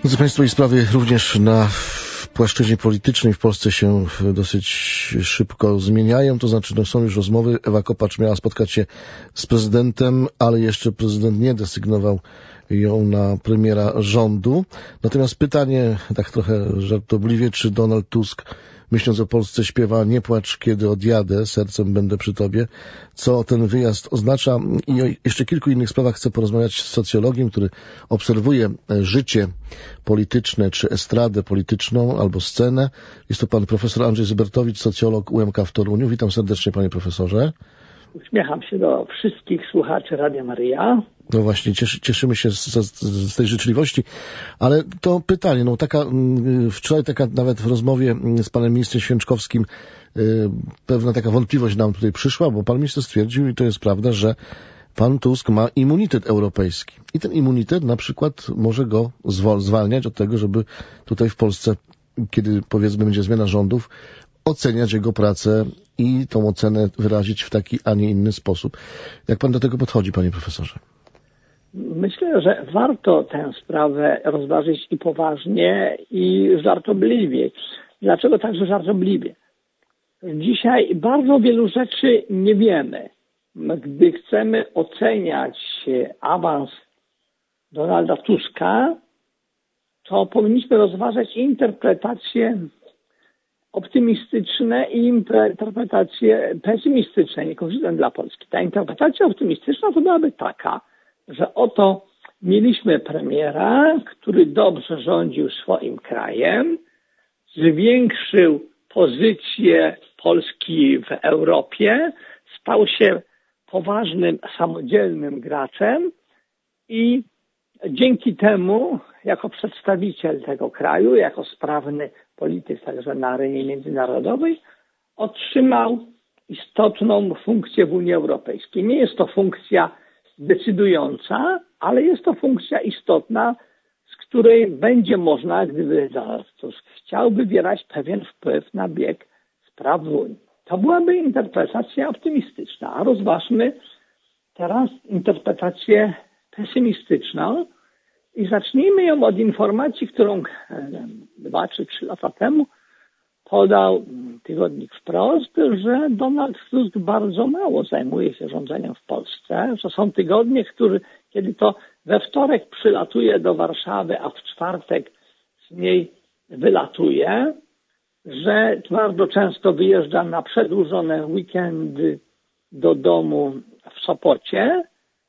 Drodzy Państwo, i sprawy również na płaszczyźnie politycznej w Polsce się dosyć szybko zmieniają. To znaczy, są już rozmowy. Ewa Kopacz miała spotkać się z prezydentem, ale jeszcze prezydent nie desygnował ją na premiera rządu. Natomiast pytanie, tak trochę żartobliwie, czy Donald Tusk, myśląc o Polsce, śpiewa "Nie płacz, kiedy odjadę, sercem będę przy tobie", co ten wyjazd oznacza. I o jeszcze kilku innych sprawach chcę porozmawiać z socjologiem, który obserwuje życie polityczne, czy estradę polityczną, albo scenę. Jest to pan profesor Andrzej Zybertowicz, socjolog UMK w Toruniu. Witam serdecznie, panie profesorze. Uśmiecham się do wszystkich słuchaczy Radia Maryja. No właśnie, cieszymy się z tej życzliwości, ale to pytanie, wczoraj nawet w rozmowie z panem ministrem Święczkowskim pewna taka wątpliwość nam tutaj przyszła, bo pan minister stwierdził, i to jest prawda, że pan Tusk ma immunitet europejski. I ten immunitet na przykład może go zwalniać od tego, żeby tutaj w Polsce, kiedy powiedzmy będzie zmiana rządów, oceniać jego pracę i tą ocenę wyrazić w taki, a nie inny sposób. Jak pan do tego podchodzi, panie profesorze? Myślę, że warto tę sprawę rozważyć i poważnie, i żartobliwie. Dlaczego także żartobliwie? Dzisiaj bardzo wielu rzeczy nie wiemy. Gdy chcemy oceniać awans Donalda Tuska, to powinniśmy rozważać interpretacje optymistyczne i interpretacje pesymistyczne, niekorzystne dla Polski. Ta interpretacja optymistyczna to byłaby taka, że oto mieliśmy premiera, który dobrze rządził swoim krajem, zwiększył pozycję Polski w Europie, stał się poważnym, samodzielnym graczem i dzięki temu, jako przedstawiciel tego kraju, jako sprawny polityk także na arenie międzynarodowej, otrzymał istotną funkcję w Unii Europejskiej. Nie jest to funkcja decydująca, ale jest to funkcja istotna, z której będzie można, gdyby Donald Tusk chciał, wywierać pewien wpływ na bieg spraw w Unii. To byłaby interpretacja optymistyczna, a rozważmy teraz interpretację pesymistyczną i zacznijmy ją od informacji, którą 2 czy 3 lata temu podał tygodnik Wprost, że Donald Tusk bardzo mało zajmuje się rządzeniem w Polsce, że są tygodnie, kiedy to we wtorek przylatuje do Warszawy, a w czwartek z niej wylatuje, że bardzo często wyjeżdża na przedłużone weekendy do domu w Sopocie,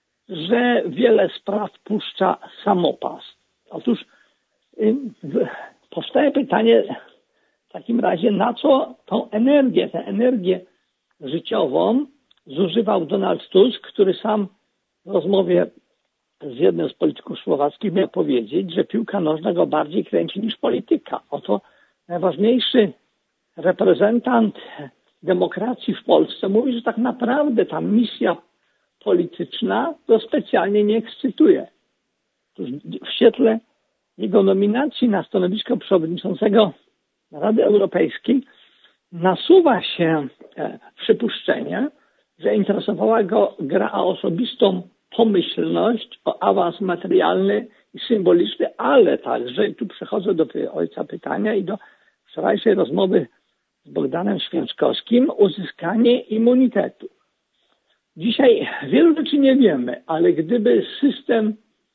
że wiele spraw puszcza samopas. Otóż powstaje pytanie w takim razie, na co tę energię życiową zużywał Donald Tusk, który sam w rozmowie z jednym z polityków słowackich miał powiedzieć, że piłka nożna go bardziej kręci niż polityka. Oto najważniejszy reprezentant demokracji w Polsce mówi, że tak naprawdę ta misja polityczna go specjalnie nie ekscytuje. W świetle jego nominacji na stanowisko przewodniczącego Rady Europejskiej nasuwa się przypuszczenie, że interesowała go gra o osobistą pomyślność, o awans materialny i symboliczny, ale także, i tu przechodzę do ojca pytania i do wczorajszej rozmowy z Bogdanem Święczkowskim, uzyskanie immunitetu. Dzisiaj wielu rzeczy nie wiemy, ale gdyby system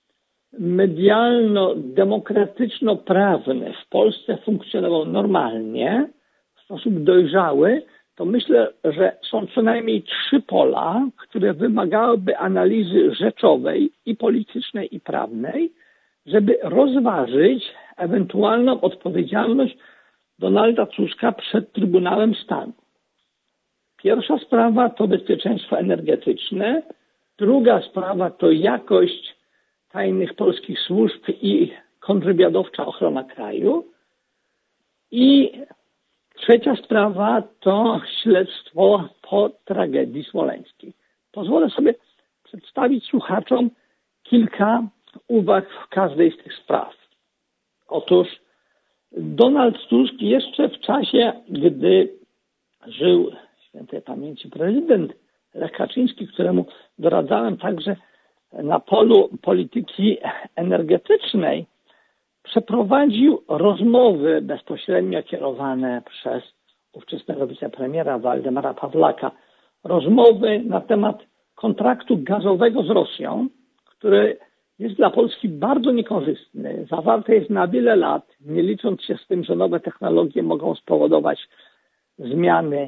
medialno-demokratyczno-prawny w Polsce funkcjonował normalnie, w sposób dojrzały, to myślę, że są co najmniej 3 pola, które wymagałyby analizy rzeczowej i politycznej i prawnej, żeby rozważyć ewentualną odpowiedzialność Donalda Tuska przed Trybunałem Stanu. Pierwsza sprawa to bezpieczeństwo energetyczne, druga sprawa to jakość tajnych polskich służb i kontrwywiadowcza ochrona kraju i trzecia sprawa to śledztwo po tragedii smoleńskiej. Pozwolę sobie przedstawić słuchaczom kilka uwag w każdej z tych spraw. Otóż Donald Tusk jeszcze w czasie, gdy żył świętej pamięci prezydent Lech Kaczyński, któremu doradzałem także na polu polityki energetycznej, przeprowadził rozmowy bezpośrednio kierowane przez ówczesnego wicepremiera Waldemara Pawlaka. Rozmowy na temat kontraktu gazowego z Rosją, który jest dla Polski bardzo niekorzystny. Zawarte jest na wiele lat, nie licząc się z tym, że nowe technologie mogą spowodować zmiany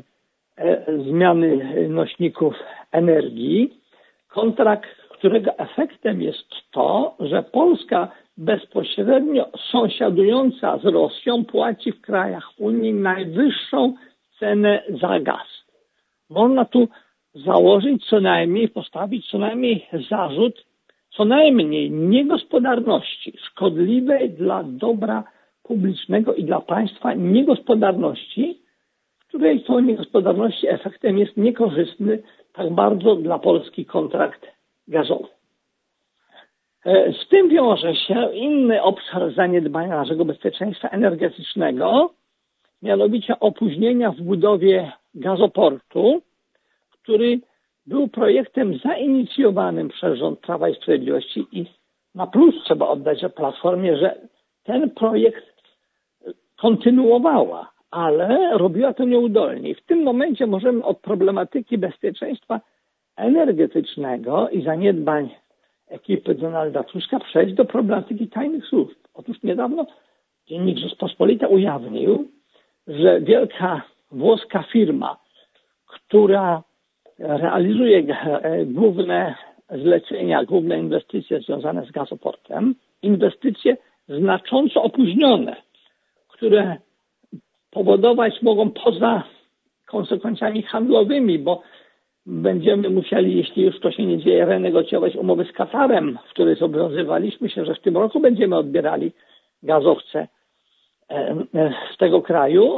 nośników energii. Kontrakt, którego efektem jest to, że Polska bezpośrednio sąsiadująca z Rosją płaci w krajach Unii najwyższą cenę za gaz. Można tu założyć postawić co najmniej zarzut co najmniej niegospodarności, szkodliwej dla dobra publicznego i dla państwa niegospodarności, której to niegospodarności efektem jest niekorzystny tak bardzo dla Polski kontrakt gazowy. Z tym wiąże się inny obszar zaniedbania naszego bezpieczeństwa energetycznego, mianowicie opóźnienia w budowie gazoportu, który był projektem zainicjowanym przez rząd Prawa i Sprawiedliwości i na plus trzeba oddać, że Platformie, że ten projekt kontynuowała, ale robiła to nieudolnie. I w tym momencie możemy od problematyki bezpieczeństwa energetycznego i zaniedbań ekipy Donalda Tuska przejść do problematyki tajnych służb. Otóż niedawno dziennik Rzeczpospolita ujawnił, że wielka włoska firma, która realizuje główne zlecenia, główne inwestycje związane z gazoportem, inwestycje znacząco opóźnione, które powodować mogą poza konsekwencjami handlowymi, bo będziemy musieli, jeśli już to się nie dzieje, renegocjować umowy z Katarem, w której zobowiązywaliśmy się, że w tym roku będziemy odbierali gazowce z tego kraju.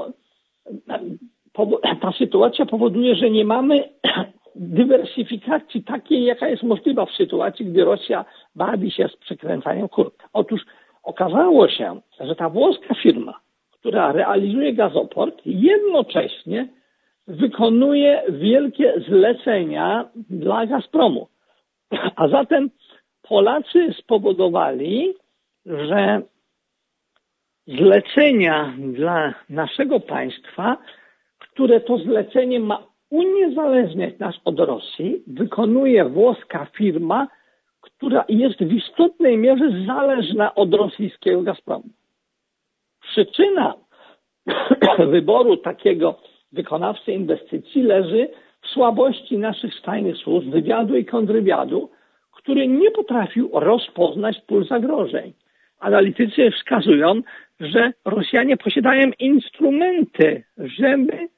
Ta sytuacja powoduje, że nie mamy dywersyfikacji takiej, jaka jest możliwa w sytuacji, gdy Rosja bawi się z przekręcaniem kurka. Otóż okazało się, że ta włoska firma, która realizuje gazoport, jednocześnie wykonuje wielkie zlecenia dla Gazpromu. A zatem Polacy spowodowali, że zlecenia dla naszego państwa, które to zlecenie ma uniezależniać nas od Rosji, wykonuje włoska firma, która jest w istotnej mierze zależna od rosyjskiego Gazpromu. Przyczyna wyboru takiego wykonawcy inwestycji leży w słabości naszych tajnych służb, wywiadu i kontrwywiadu, który nie potrafił rozpoznać pól zagrożeń. Analitycy wskazują, że Rosjanie posiadają instrumenty, żeby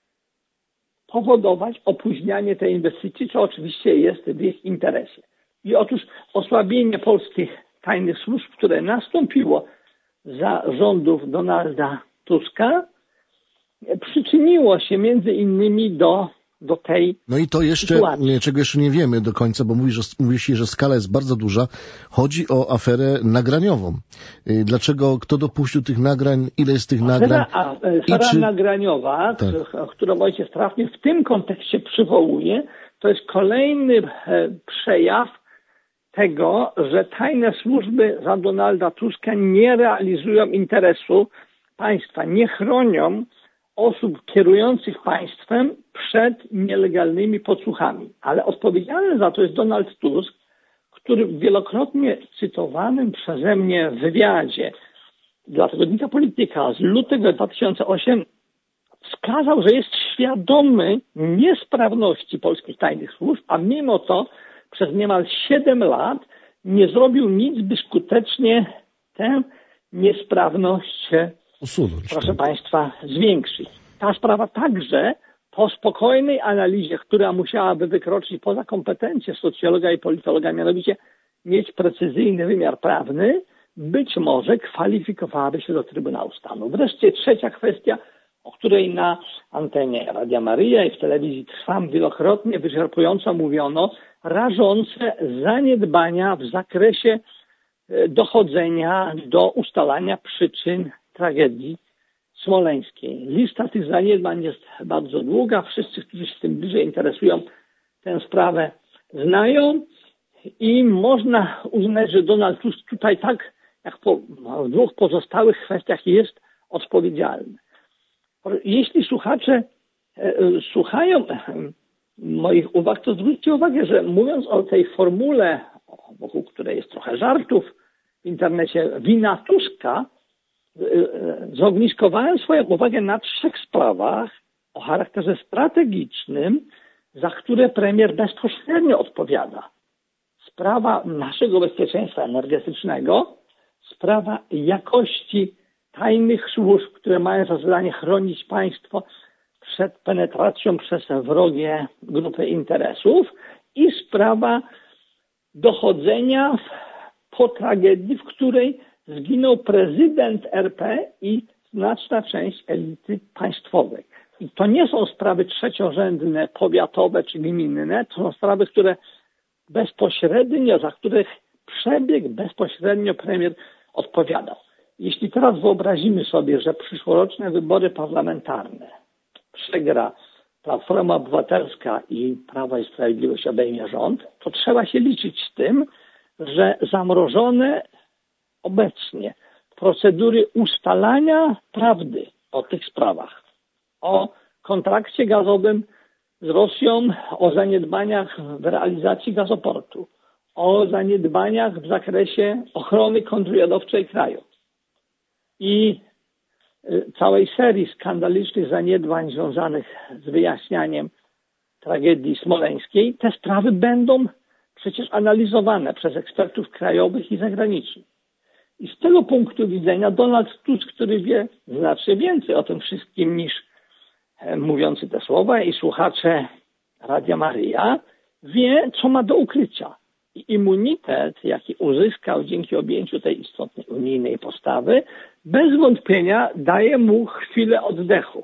powodować opóźnianie tej inwestycji, co oczywiście jest w ich interesie. I otóż osłabienie polskich tajnych służb, które nastąpiło za rządów Donalda Tuska, przyczyniło się między innymi do tej No i to jeszcze, sytuacji. czego jeszcze nie wiemy do końca, bo mówi się, że skala jest bardzo duża. Chodzi o aferę nagraniową. Dlaczego, kto dopuścił tych nagrań, ile jest tych nagrań? Afera nagraniowa, tak, którą ojciec trafnie w tym kontekście przywołuje, to jest kolejny przejaw tego, że tajne służby za Donalda Tuska nie realizują interesu państwa, nie chronią osób kierujących państwem przed nielegalnymi podsłuchami. Ale odpowiedzialny za to jest Donald Tusk, który w wielokrotnie cytowanym przeze mnie wywiadzie dla tygodnika Polityka z lutego 2008 wskazał, że jest świadomy niesprawności polskich tajnych służb, a mimo to przez niemal 7 lat nie zrobił nic, by skutecznie tę niesprawność usunąć. Proszę Państwa, zwiększyć. Ta sprawa także po spokojnej analizie, która musiałaby wykroczyć poza kompetencje socjologa i politologa, mianowicie mieć precyzyjny wymiar prawny, być może kwalifikowałaby się do Trybunału Stanu. Wreszcie trzecia kwestia, o której na antenie Radia Maryja i w telewizji Trwam wielokrotnie wyczerpująco mówiono, rażące zaniedbania w zakresie dochodzenia do ustalania przyczyn tragedii smoleńskiej. Lista tych zaniedbań jest bardzo długa. Wszyscy, którzy się tym bliżej interesują, tę sprawę znają i można uznać, że Donald Tusk tutaj tak jak w dwóch pozostałych kwestiach jest odpowiedzialny. Jeśli słuchacze słuchają moich uwag, to zwróćcie uwagę, że mówiąc o tej formule, wokół której jest trochę żartów w internecie, wina Tuska, zogniskowałem swoją uwagę na 3 sprawach o charakterze strategicznym, za które premier bezpośrednio odpowiada. Sprawa naszego bezpieczeństwa energetycznego, sprawa jakości tajnych służb, które mają za zadanie chronić państwo przed penetracją przez wrogie grupy interesów i sprawa dochodzenia po tragedii, w której zginął prezydent RP i znaczna część elity państwowej. I to nie są sprawy trzeciorzędne, powiatowe czy gminne, to są sprawy, które bezpośrednio, za których przebieg bezpośrednio premier odpowiadał. Jeśli teraz wyobrazimy sobie, że przyszłoroczne wybory parlamentarne przegra Platforma Obywatelska i Prawo i Sprawiedliwość obejmie rząd, to trzeba się liczyć z tym, że zamrożone obecnie procedury ustalania prawdy o tych sprawach, o kontrakcie gazowym z Rosją, o zaniedbaniach w realizacji gazoportu, o zaniedbaniach w zakresie ochrony kontrwywiadowczej kraju i całej serii skandalicznych zaniedbań związanych z wyjaśnianiem tragedii smoleńskiej, te sprawy będą przecież analizowane przez ekspertów krajowych i zagranicznych. I z tego punktu widzenia Donald Tusk, który wie znacznie więcej o tym wszystkim niż mówiący te słowa i słuchacze Radia Maryja, wie, co ma do ukrycia. I immunitet, jaki uzyskał dzięki objęciu tej istotnej unijnej postawy, bez wątpienia daje mu chwilę oddechu.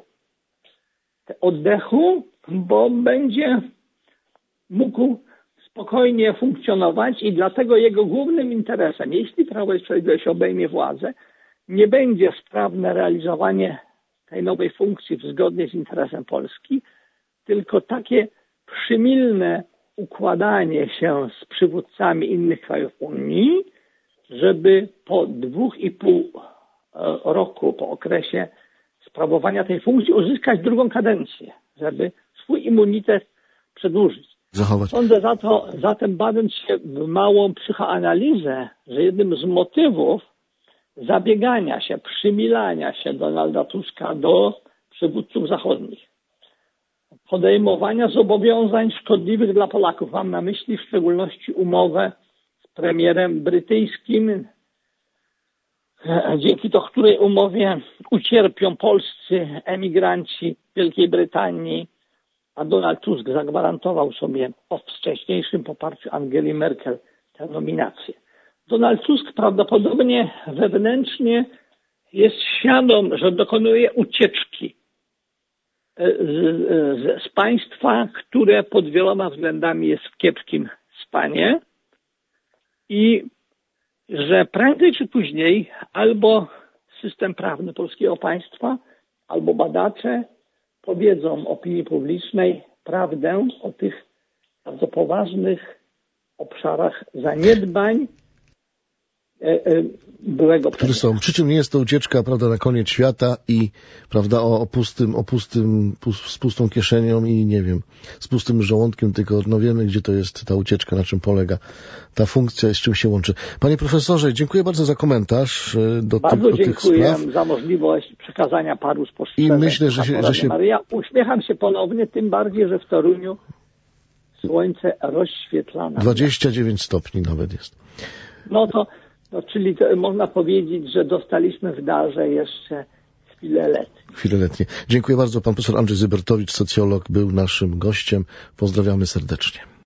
Oddechu, bo będzie mógł spokojnie funkcjonować i dlatego jego głównym interesem, jeśli Prawo i Sprawiedliwość obejmie władzę, nie będzie sprawne realizowanie tej nowej funkcji zgodnie z interesem Polski, tylko takie przymilne układanie się z przywódcami innych krajów Unii, żeby po 2,5 roku, po okresie sprawowania tej funkcji uzyskać drugą kadencję, żeby swój immunitet przedłużyć. Zachować. Sądzę zatem, bawiąc się w małą psychoanalizę, że jednym z motywów zabiegania się, przymilania się Donalda Tuska do przywódców zachodnich, podejmowania zobowiązań szkodliwych dla Polaków, mam na myśli w szczególności umowę z premierem brytyjskim, dzięki której umowie ucierpią polscy emigranci Wielkiej Brytanii, a Donald Tusk zagwarantował sobie po wcześniejszym poparciu Angeli Merkel tę nominację. Donald Tusk prawdopodobnie wewnętrznie jest świadom, że dokonuje ucieczki z państwa, które pod wieloma względami jest w kiepskim stanie i że prędzej czy później albo system prawny polskiego państwa, albo badacze powiedzą opinii publicznej prawdę o tych bardzo poważnych obszarach zaniedbań byłego które są. Przy czym nie jest to ucieczka, prawda, na koniec świata i, prawda, z pustą kieszenią i, nie wiem, z pustym żołądkiem, tylko no wiemy, gdzie to jest ta ucieczka, na czym polega ta funkcja i z czym się łączy. Panie profesorze, dziękuję bardzo za komentarz do tych spraw. Za możliwość przekazania paru spostrzeżeń. I myślę, że się... Ja uśmiecham się ponownie, tym bardziej, że w Toruniu słońce rozświetla. 29 stopni nawet jest. No to czyli można powiedzieć, że dostaliśmy w darze jeszcze chwilę letnie. Dziękuję bardzo. Pan profesor Andrzej Zybertowicz, socjolog, był naszym gościem. Pozdrawiamy serdecznie.